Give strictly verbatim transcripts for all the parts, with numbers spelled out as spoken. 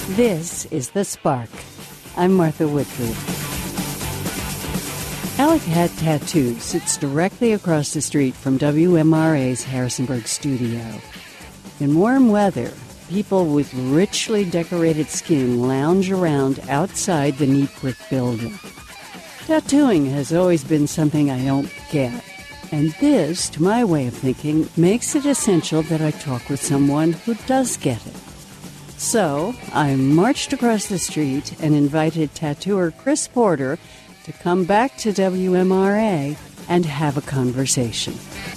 This is The Spark. I'm Martha Whitford. Alec Hat Tattoo sits directly across the street from W M R A's Harrisonburg studio. In warm weather, people with richly decorated skin lounge around outside the neat brick building. Tattooing has always been something I don't get, and this, to my way of thinking, makes it essential that I talk with someone who does get it. So, I marched across the street and invited tattooer Chris Porter to come back to W M R A and have a conversation.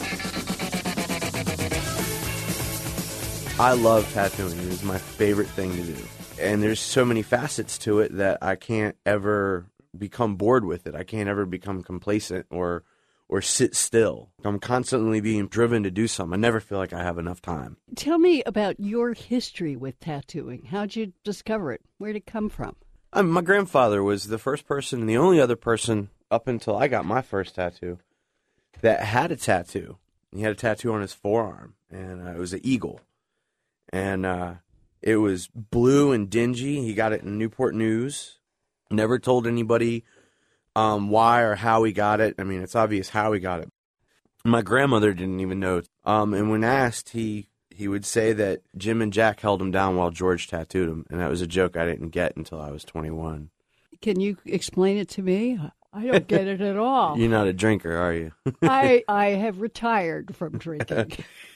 I love tattooing. It is my favorite thing to do. And there's so many facets to it that I can't ever become bored with it. I can't ever become complacent or or sit still. I'm constantly being driven to do something. I never feel like I have enough time. Tell me about your history with tattooing. How'd you discover it? Where'd it come from? Um, my grandfather was the first person and the only other person up until I got my first tattoo that had a tattoo. He had a tattoo on his forearm, and uh, it was an eagle. And uh, it was blue and dingy. He got it in Newport News. Never told anybody um, why or how he got it. I mean, it's obvious how he got it. My grandmother didn't even know. Um, and when asked, he, he would say that Jim and Jack held him down while George tattooed him. And that was a joke I didn't get until I was twenty-one. Can you explain it to me? I don't get it at all. You're not a drinker, are you? I, I have retired from drinking.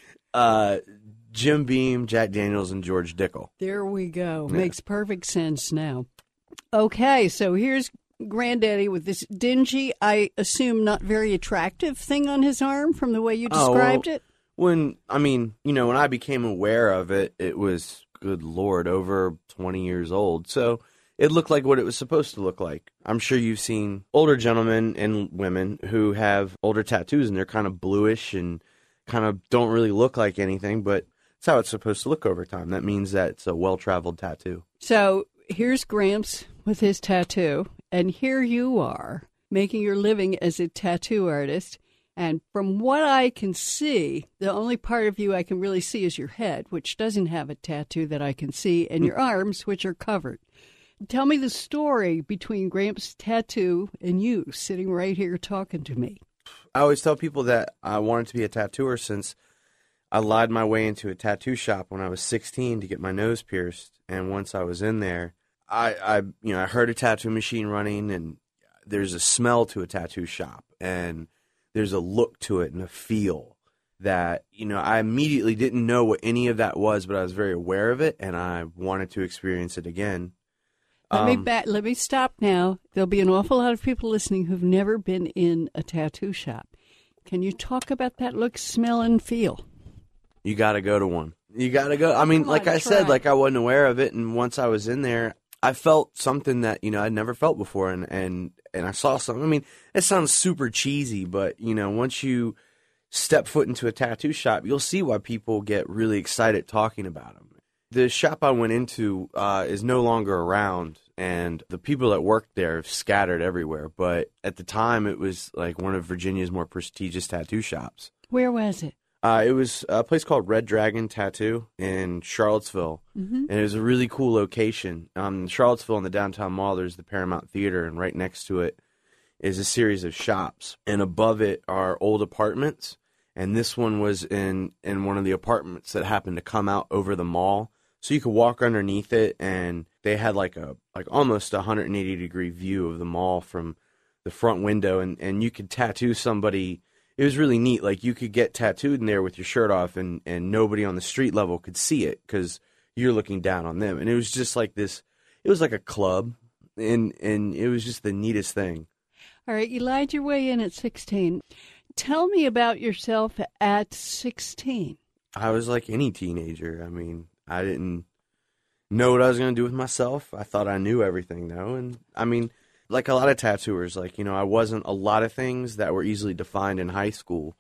uh, Jim Beam, Jack Daniels, and George Dickel. There we go. Yeah. Makes perfect sense now. Okay, so here's Granddaddy with this dingy, I assume not very attractive thing on his arm from the way you described oh, well, it. When, I mean, you know, when I became aware of it, it was, good Lord, over twenty years old. So it looked like what it was supposed to look like. I'm sure you've seen older gentlemen and women who have older tattoos, and they're kind of bluish and kind of don't really look like anything, but it's how it's supposed to look over time. That means that it's a well-traveled tattoo. So here's Gramps with his tattoo, and here you are making your living as a tattoo artist. And from what I can see, the only part of you I can really see is your head, which doesn't have a tattoo that I can see, and your arms, which are covered. Tell me the story between Gramps' tattoo and you sitting right here talking to me. I always tell people that I wanted to be a tattooer since I lied my way into a tattoo shop when I was sixteen to get my nose pierced. And once I was in there, I, I you know, I heard a tattoo machine running, and there's a smell to a tattoo shop, and there's a look to it and a feel that, you know, I immediately didn't know what any of that was, but I was very aware of it, and I wanted to experience it again. Let um, me back, let me stop now. There'll be an awful lot of people listening who've never been in a tattoo shop. Can you talk about that look, smell, and feel? You got to go to one. You got to go. I mean, Come like on, I try. said, like I wasn't aware of it, and once I was in there, I felt something that, you know, I'd never felt before, and, and, and I saw something. I mean, it sounds super cheesy, but, you know, once you step foot into a tattoo shop, you'll see why people get really excited talking about them. The shop I went into uh, is no longer around, and the people that worked there have scattered everywhere, but at the time, it was like one of Virginia's more prestigious tattoo shops. Where was it? Uh, it was a place called Red Dragon Tattoo in Charlottesville, Mm-hmm. and it was a really cool location. Um, in Charlottesville, in the downtown mall, there's the Paramount Theater, and right next to it is a series of shops, and above it are old apartments, and this one was in, in one of the apartments that happened to come out over the mall, so you could walk underneath it, and they had like a like almost a one hundred eighty degree view of the mall from the front window, and, and you could tattoo somebody. It was really neat. Like, you could get tattooed in there with your shirt off, and, and nobody on the street level could see it because you're looking down on them. And it was just like this, it was like a club, and, and it was just the neatest thing. All right, you lied your way in at sixteen. Tell me about yourself at sixteen. I was like any teenager. I mean, I didn't know what I was going to do with myself. I thought I knew everything, though. And, I mean, like a lot of tattooers, like, you know, I wasn't a lot of things that were easily defined in high school.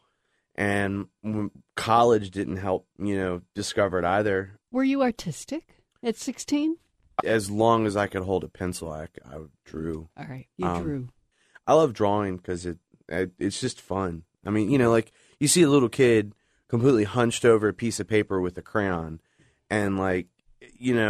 And college didn't help, you know, discover it either. Were you artistic at sixteen? As long as I could hold a pencil, I, I drew. All right, you Um, drew. I love drawing because it, it it's just fun. I mean, you know, like you see a little kid completely hunched over a piece of paper with a crayon, and like, you know,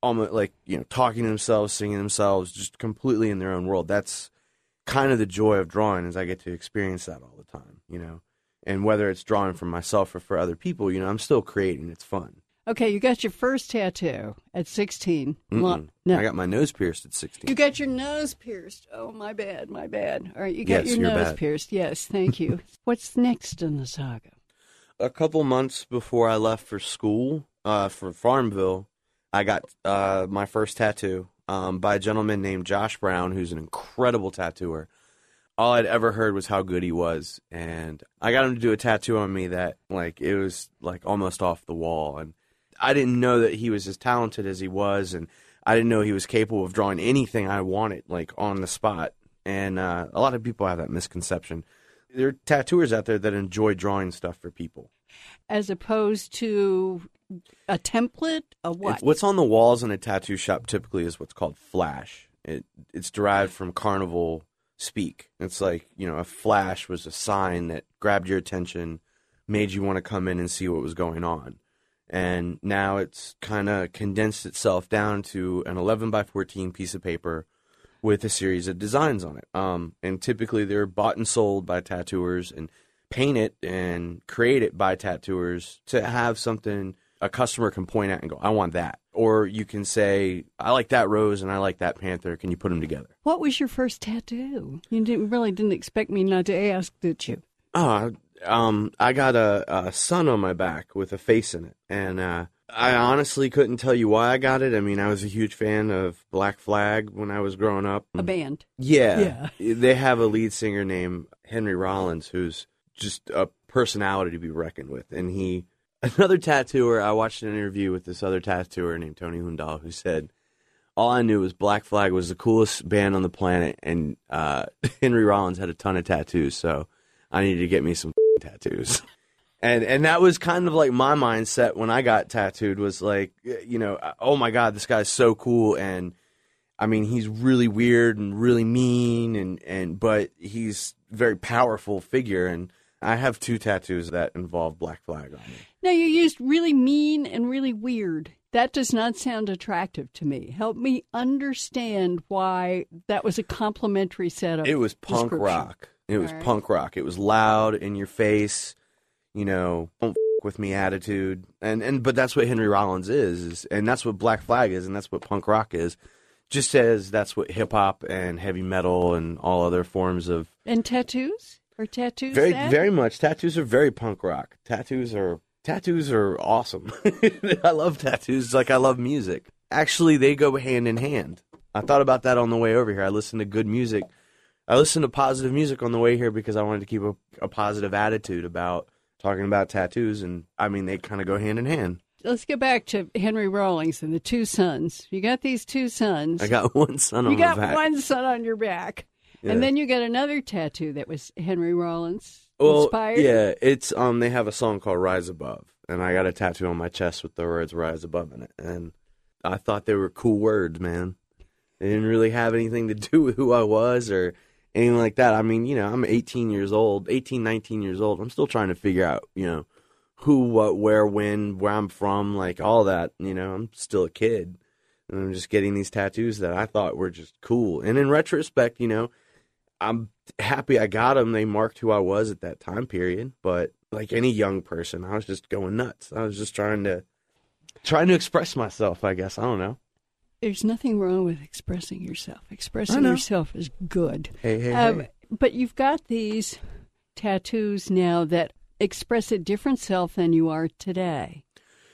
almost like, you know, talking to themselves, singing themselves, just completely in their own world. That's kind of the joy of drawing, is I get to experience that all the time, you know. And whether it's drawing for myself or for other people, you know, I'm still creating. It's fun. Okay, you got your first tattoo at sixteen. No. I got my nose pierced at sixteen. You got your nose pierced. Oh, my bad, my bad. All right, you got Yes, your you're nose bad. pierced. Yes, thank you. What's next in the saga? A couple months before I left for school, uh, for Farmville, I got uh, my first tattoo um, by a gentleman named Josh Brown, who's an incredible tattooer. All I'd ever heard was how good he was, and I got him to do a tattoo on me that, like, it was, like, almost off the wall, and I didn't know that he was as talented as he was, and I didn't know he was capable of drawing anything I wanted, like, on the spot, and uh, a lot of people have that misconception. There are tattooers out there that enjoy drawing stuff for people. As opposed to a template, a what? If what's on the walls in a tattoo shop typically is what's called flash. It It's derived from carnival speak. It's like, you know, a flash was a sign that grabbed your attention, made you want to come in and see what was going on. And now it's kind of condensed itself down to an eleven by fourteen piece of paper with a series of designs on it. Um, and typically they're bought and sold by tattooers and painted and created by tattooers to have something a customer can point at and go, I want that. Or you can say, I like that rose and I like that panther. Can you put them together? What was your first tattoo? You didn't really didn't expect me not to ask, did you? Oh, um, I got a, a sun on my back with a face in it. And uh, I honestly couldn't tell you why I got it. I mean, I was a huge fan of Black Flag when I was growing up. A band. Yeah. Yeah. They have a lead singer named Henry Rollins who's just a personality to be reckoned with. And he, another tattooer, I watched an interview with this other tattooer named Tony Hundal who said, all I knew was Black Flag was the coolest band on the planet, and uh, Henry Rollins had a ton of tattoos, so I needed to get me some tattoos. And and that was kind of like my mindset when I got tattooed, was like, you know, oh my God, this guy's so cool. And I mean, he's really weird and really mean, and, and but he's a very powerful figure. And I have two tattoos that involve Black Flag on me. Now, you used really mean and really weird. That does not sound attractive to me. Help me understand why that was a complimentary set of It was punk rock. It was right. punk rock. It was loud, in your face, you know, don't f- with me attitude. And, and but that's what Henry Rollins is, is, and that's what Black Flag is, and that's what punk rock is. Just as that's what hip-hop and heavy metal and all other forms of... And tattoos? Are tattoos Very, that? very much. Tattoos are very punk rock. Tattoos are... Tattoos are awesome. I love tattoos like I love music. Actually, they go hand in hand. I thought about that on the way over here. I listened to good music. I listened to positive music on the way here because I wanted to keep a, a positive attitude about talking about tattoos. And, I mean, they kind of go hand in hand. Let's get back to Henry Rollins and the two sons. You got these two sons. I got one son on You my got back. one son on your back. Yeah. And then you got another tattoo that was Henry Rollins Well, inspired. yeah, it's um. They have a song called "Rise Above," and I got a tattoo on my chest with the words "Rise Above" in it, and I thought they were cool words, man. They didn't really have anything to do with who I was or anything like that. I mean, you know, I'm eighteen years old, eighteen, nineteen years old. I'm still trying to figure out, you know, who, what, where, when, where I'm from, like all that. You know, I'm still a kid, and I'm just getting these tattoos that I thought were just cool. And in retrospect, you know, I'm happy I got them. They marked who I was at that time period. But like any young person, I was just going nuts. I was just trying to trying to express myself, I guess. I don't know. There's nothing wrong with expressing yourself. Expressing know. yourself is good. Hey, hey, Um, hey. But you've got these tattoos now that express a different self than you are today.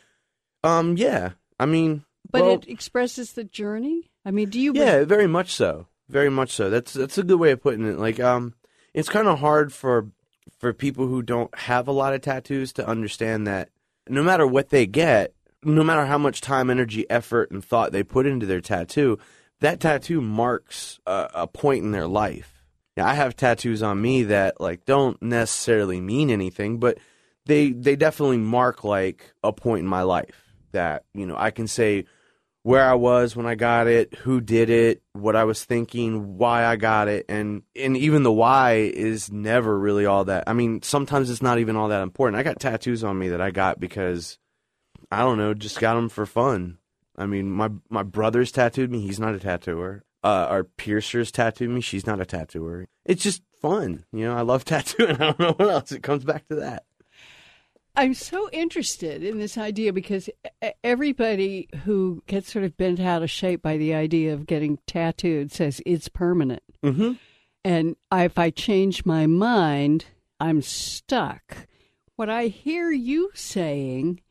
Um, yeah. I mean, But well, it expresses the journey? I mean, do you... yeah, very much so. Very much so. That's that's a good way of putting it. Like, um, it's kind of hard for for people who don't have a lot of tattoos to understand that no matter what they get, no matter how much time, energy, effort, and thought they put into their tattoo, that tattoo marks a, a point in their life. Yeah, I have tattoos on me that like don't necessarily mean anything, but they they definitely mark like a point in my life that, you know, I can say where I was when I got it, who did it, what I was thinking, why I got it, and and even the why is never really all that. I mean, sometimes it's not even all that important. I got tattoos on me that I got because, I don't know, just got them for fun. I mean, my my brother's tattooed me. He's not a tattooer. Uh, our piercer's tattooed me. She's not a tattooer. It's just fun. You know, I love tattooing. I don't know what else. It comes back to that. I'm so interested in this idea because everybody who gets sort of bent out of shape by the idea of getting tattooed says it's permanent. Mm-hmm. And if I change my mind, I'm stuck. What I hear you saying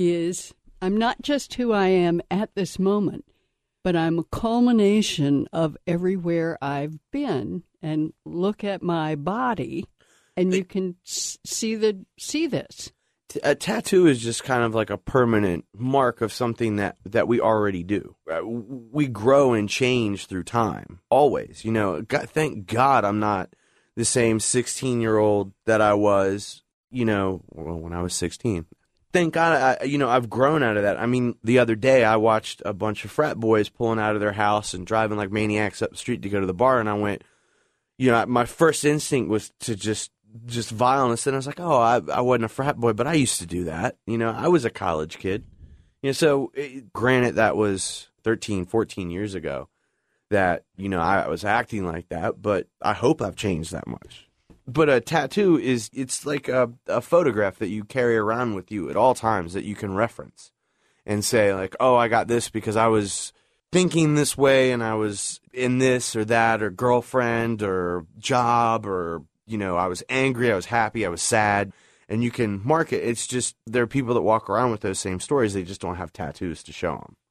is I'm not just who I am at this moment, but I'm a culmination of everywhere I've been. And look at my body, and you can see the see this. A tattoo is just kind of like a permanent mark of something that, that we already do. We grow and change through time, always. You know, God, thank God I'm not the same sixteen-year-old that I was, you know, when I was sixteen. Thank God, I, you know, I've grown out of that. I mean, the other day I watched a bunch of frat boys pulling out of their house and driving like maniacs up the street to go to the bar, and I went, you know, my first instinct was to just just violence, and I was like, oh, I, I wasn't a frat boy, but I used to do that. You know, I was a college kid. You know, so it, granted that was thirteen, fourteen years ago that, you know, I was acting like that, but I hope I've changed that much. But a tattoo is, it's like a, a photograph that you carry around with you at all times that you can reference and say like, oh, I got this because I was thinking this way and I was in this or that or girlfriend or job or, you know, I was angry, I was happy, I was sad, and you can mark it. It's just there are people that walk around with those same stories. They just don't have tattoos to show them.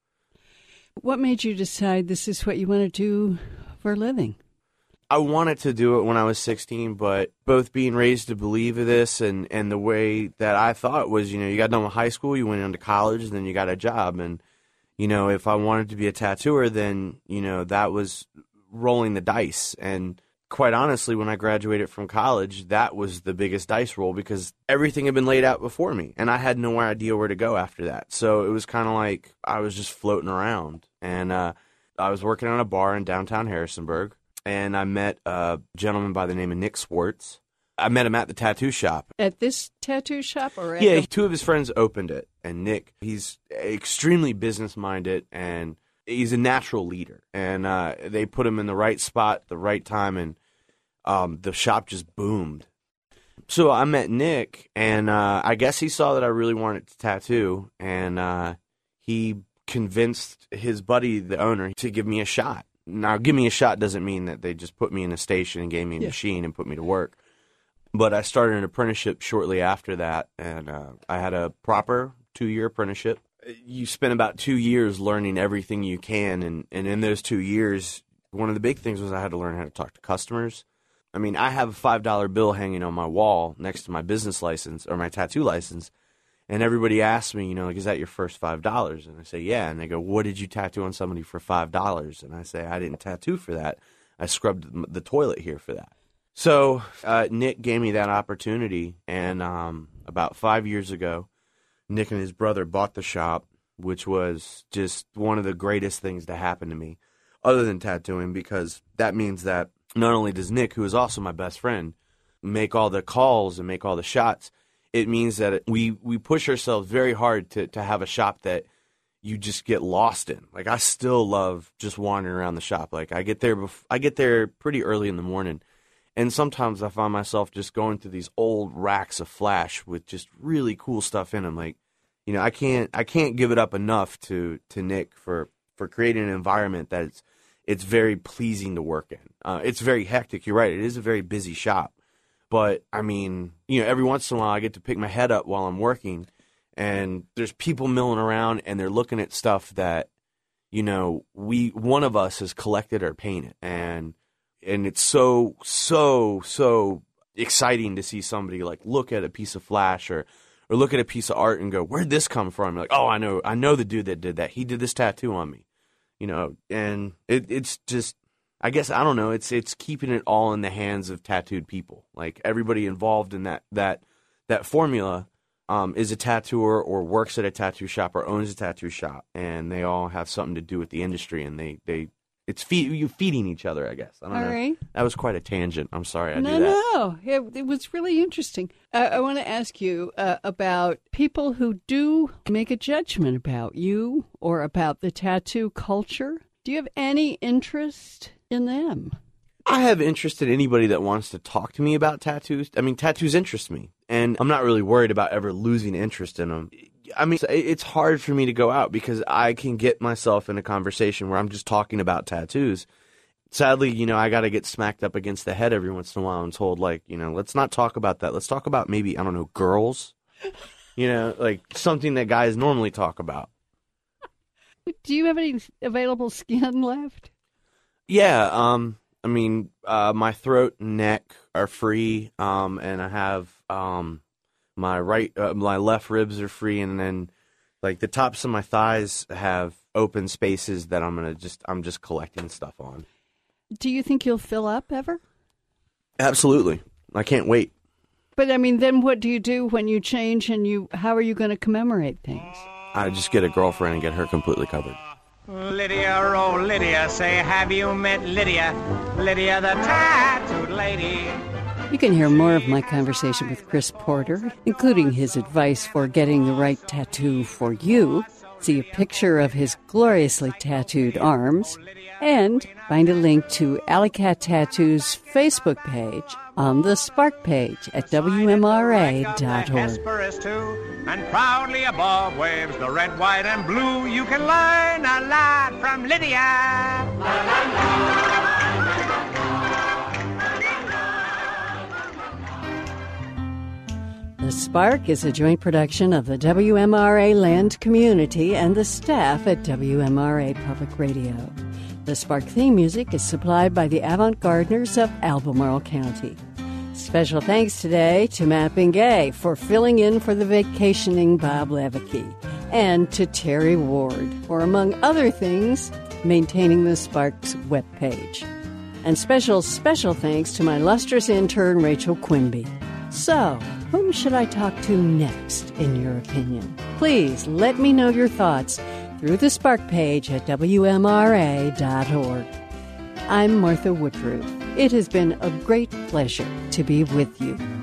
What made you decide this is what you want to do for a living? I wanted to do it when I was sixteen, but both being raised to believe in this and, and the way that I thought was, you know, you got done with high school, you went into college, and then you got a job. And, you know, if I wanted to be a tattooer, then, you know, that was rolling the dice. And quite honestly, when I graduated from college, that was the biggest dice roll because everything had been laid out before me, and I had no idea where to go after that. So it was kind of like I was just floating around. And uh, I was working on a bar in downtown Harrisonburg, and I met a gentleman by the name of Nick Swartz. I met him at the tattoo shop. At this tattoo shop? or at Yeah, the- two of his friends opened it, and Nick, he's extremely business-minded, and he's a natural leader. And uh, they put him in the right spot, the right time, and um, the shop just boomed. So I met Nick, and uh, I guess he saw that I really wanted to tattoo, and uh, he convinced his buddy, the owner, to give me a shot. Now, give me a shot doesn't mean that they just put me in a station and gave me a Yeah. machine and put me to work. But I started an apprenticeship shortly after that, and uh, I had a proper two-year apprenticeship. You spend about two years learning everything you can, and, and in those two years, one of the big things was I had to learn how to talk to customers. I mean, I have a five dollar bill hanging on my wall next to my business license or my tattoo license, and everybody asks me, you know, like, is that your first five dollars? And I say, yeah. And they go, what did you tattoo on somebody for five dollars? And I say, I didn't tattoo for that. I scrubbed the toilet here for that. So uh, Nick gave me that opportunity, and um, about five years ago, Nick and his brother bought the shop, which was just one of the greatest things to happen to me, other than tattooing, because that means that not only does Nick, who is also my best friend, make all the calls and make all the shots, it means that we, we push ourselves very hard to, to have a shop that you just get lost in. Like, I still love just wandering around the shop. Like, I get there bef- I get there pretty early in the morning, and sometimes I find myself just going through these old racks of flash with just really cool stuff in them. Like, you know, I can't I can't give it up enough to, to Nick for, for creating an environment that it's, it's very pleasing to work in. Uh, it's very hectic. You're right. It is a very busy shop. But, I mean, you know, every once in a while I get to pick my head up while I'm working, and there's people milling around, and they're looking at stuff that, you know, we one of us has collected or painted. And and it's so, so, so exciting to see somebody, like, look at a piece of flash or, or look at a piece of art and go, where'd this come from? You're like, oh, I know. I know the dude that did that. He did this tattoo on me. You know, and it, it's just, I guess, I don't know, it's it's keeping it all in the hands of tattooed people. Like, everybody involved in that that that formula um, is a tattooer or works at a tattoo shop or owns a tattoo shop, and they all have something to do with the industry, and they, they it's feed, you feeding each other, I guess. I don't All know. right. That was quite a tangent. I'm sorry I no, do that. No, it, it was really interesting. Uh, I want to ask you uh, about people who do make a judgment about you or about the tattoo culture. Do you have any interest in them? I have interest in anybody that wants to talk to me about tattoos. I mean, tattoos interest me, and I'm not really worried about ever losing interest in them. I mean, it's hard for me to go out because I can get myself in a conversation where I'm just talking about tattoos. Sadly, you know, I got to get smacked up against the head every once in a while and told, like, you know, let's not talk about that. Let's talk about maybe, I don't know, girls, you know, like something that guys normally talk about. Do you have any available skin left? Yeah, um... I mean, uh, my throat and neck are free, um, and I have um, my right, uh, my left ribs are free, and then like the tops of my thighs have open spaces that I'm gonna just, I'm just collecting stuff on. Do you think you'll fill up ever? Absolutely, I can't wait. But I mean, then what do you do when you change, and you? How are you going to commemorate things? I just get a girlfriend and get her completely covered. Lydia, oh Lydia, say have you met Lydia? Lydia the tattooed lady. You can hear more of my conversation with Chris Porter, including his advice for getting the right tattoo for you, see a picture of his gloriously tattooed arms, and find a link to Alley Cat Tattoo's Facebook page on the Spark page at W M R A dot org. And proudly above waves the red, white, and blue. You can learn a lot from Lydia. The Spark is a joint production of the W M R A Land Community and the staff at W M R A Public Radio. The Spark theme music is supplied by the Avant-Gardeners of Albemarle County. Special thanks today to Matt Bengay for filling in for the vacationing Bob Levicki, and to Terry Ward for, among other things, maintaining the Spark's webpage. And special, special thanks to my lustrous intern, Rachel Quimby. So, whom should I talk to next, in your opinion? Please let me know your thoughts through the Spark page at W M R A dot org. I'm Martha Woodruff. It has been a great pleasure to be with you.